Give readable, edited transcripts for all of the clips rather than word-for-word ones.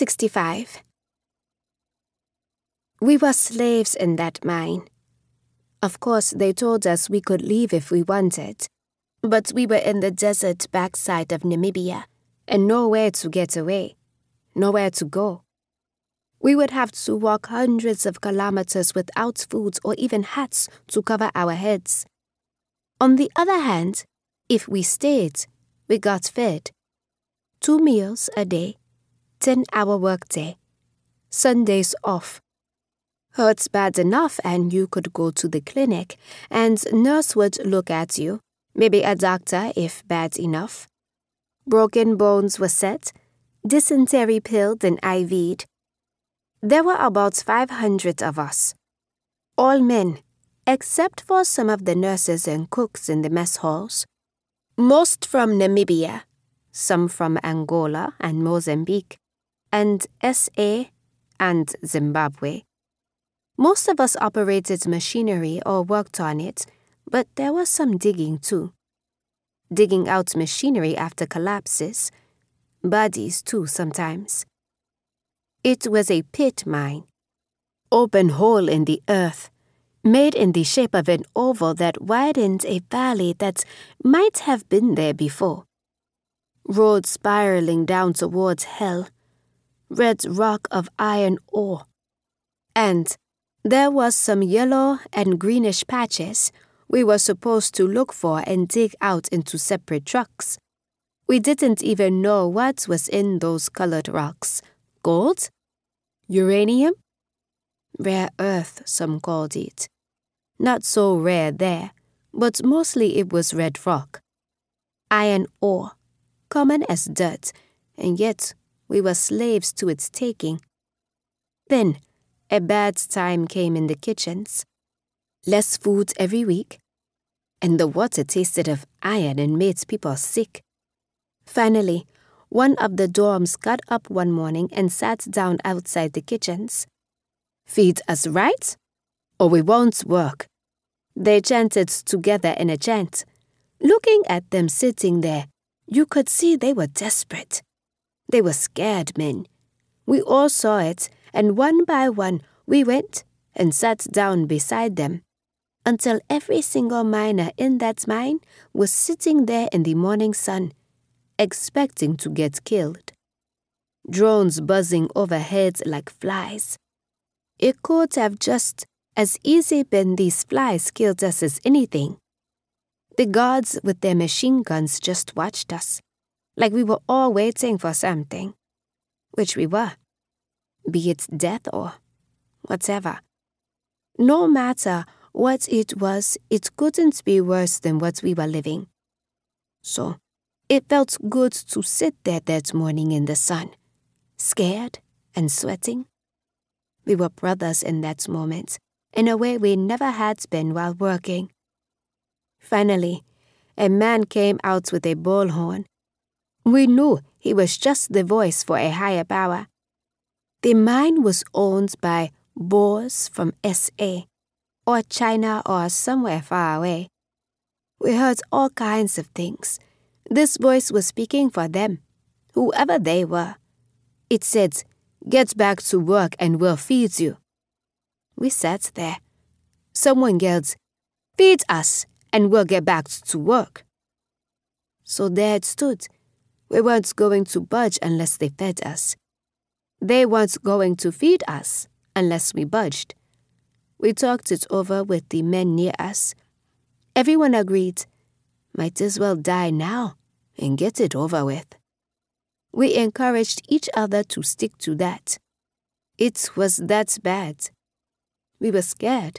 65. We were slaves in that mine. Of course, they told us we could leave if we wanted, but we were in the desert backside of Namibia and nowhere to get away, nowhere to go. We would have to walk hundreds of kilometers without food or even hats to cover our heads. On the other hand, if we stayed, we got fed. 2 meals a day, 10-hour workday, Sundays off. Hurts bad enough and you could go to the clinic and nurse would look at you, maybe a doctor if bad enough. Broken bones were set, dysentery pilled and IV'd. There were about 500 of us, all men, except for some of the nurses and cooks in the mess halls. Most from Namibia, some from Angola and Mozambique, and SA and Zimbabwe. Most of us operated machinery or worked on it, but there was some digging too. Digging out machinery after collapses. Bodies too sometimes. It was a pit mine. Open hole in the earth, made in the shape of an oval that widened a valley that might have been there before. Road spiraling down towards hell. Red rock of iron ore. And there was some yellow and greenish patches we were supposed to look for and dig out into separate trucks. We didn't even know what was in those colored rocks. Gold? Uranium? Rare earth, some called it. Not so rare there, but mostly it was red rock. Iron ore, common as dirt, and yet we were slaves to its taking. Then, a bad time came in the kitchens. Less food every week, and the water tasted of iron and made people sick. Finally, one of the dorms got up one morning and sat down outside the kitchens. "Feed us right, or we won't work." They chanted together in a chant. Looking at them sitting there, you could see they were desperate. They were scared men. We all saw it, and one by one we went and sat down beside them, until every single miner in that mine was sitting there in the morning sun, expecting to get killed. Drones buzzing overhead like flies. It could have just as easily been these flies killed us as anything. The guards with their machine guns just watched us, like we were all waiting for something, which we were, be it death or whatever. No matter what it was, it couldn't be worse than what we were living. So, it felt good to sit there that morning in the sun, scared and sweating. We were brothers in that moment, in a way we never had been while working. Finally, a man came out with a bullhorn. We knew he was just the voice for a higher power. The mine was owned by Boers from SA, or China or somewhere far away. We heard all kinds of things. This voice was speaking for them, whoever they were. It said, "Get back to work and we'll feed you." We sat there. Someone yelled, "Feed us and we'll get back to work." So there it stood. We weren't going to budge unless they fed us. They weren't going to feed us unless we budged. We talked it over with the men near us. Everyone agreed, might as well die now and get it over with. We encouraged each other to stick to that. It was that bad. We were scared.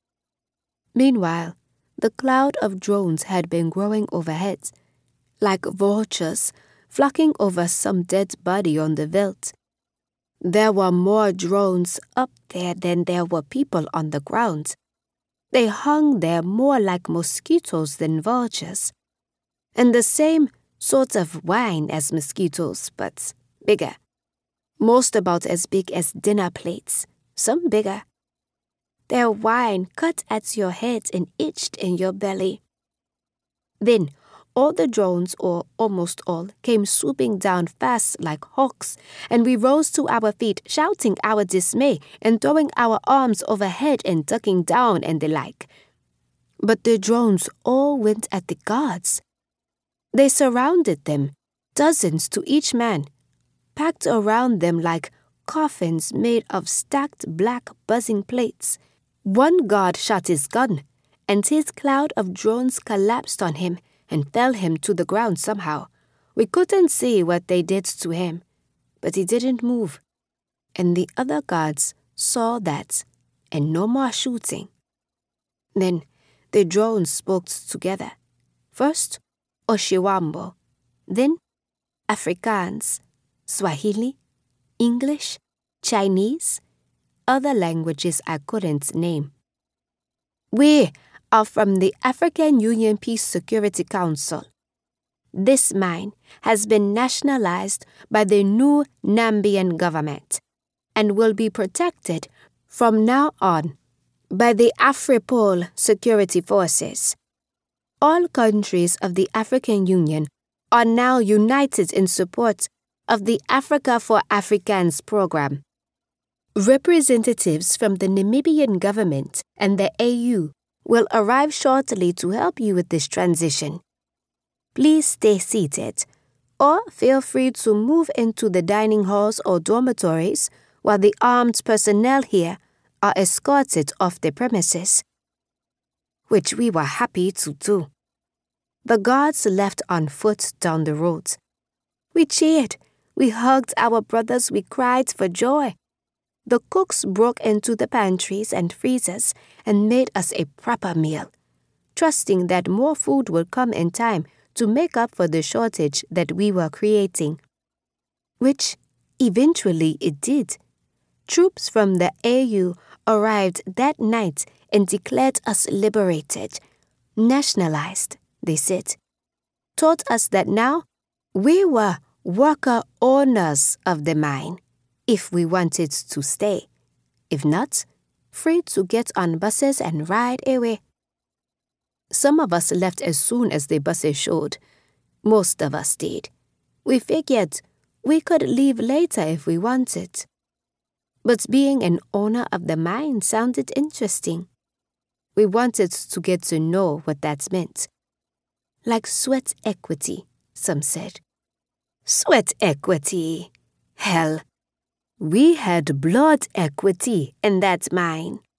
Meanwhile, the cloud of drones had been growing overhead, like vultures flocking over some dead body on the veldt. There were more drones up there than there were people on the ground. They hung there more like mosquitoes than vultures, and the same sort of whine as mosquitoes, but bigger. Most about as big as dinner plates, some bigger. Their whine cut at your head and itched in your belly. Then, All the drones, or almost all, came swooping down fast like hawks, and we rose to our feet, shouting our dismay and throwing our arms overhead and ducking down and the like. But the drones all went at the guards. They surrounded them, dozens to each man, packed around them like coffins made of stacked black buzzing plates. One guard shot his gun, and his cloud of drones collapsed on him and fell him to the ground somehow. We couldn't see what they did to him, but he didn't move. And the other guards saw that, and no more shooting. Then the drones spoke together. First, Oshiwambo, then Afrikaans, Swahili, English, Chinese, other languages I couldn't name. We are from the African Union Peace Security Council. This mine has been nationalized by the new Nambian government and will be protected from now on by the AFRIPOL security forces. All countries of the African Union are now united in support of the Africa for Africans program. Representatives from the Namibian government and the AU will arrive shortly to help you with this transition. Please stay seated, or feel free to move into the dining halls or dormitories while the armed personnel here are escorted off the premises, which we were happy to do. The guards left on foot down the road. We cheered, we hugged our brothers, we cried for joy. The cooks broke into the pantries and freezers and made us a proper meal, trusting that more food would come in time to make up for the shortage that we were creating. Which, eventually it did. Troops from the AU arrived that night and declared us liberated, nationalized, they said. Taught us that now we were worker owners of the mine, if we wanted to stay. If not, free to get on buses and ride away. Some of us left as soon as the buses showed. Most of us did. We figured we could leave later if we wanted. But being an owner of the mine sounded interesting. We wanted to get to know what that meant. Like sweat equity, some said. Sweat equity? Hell, we had blood equity in that mine.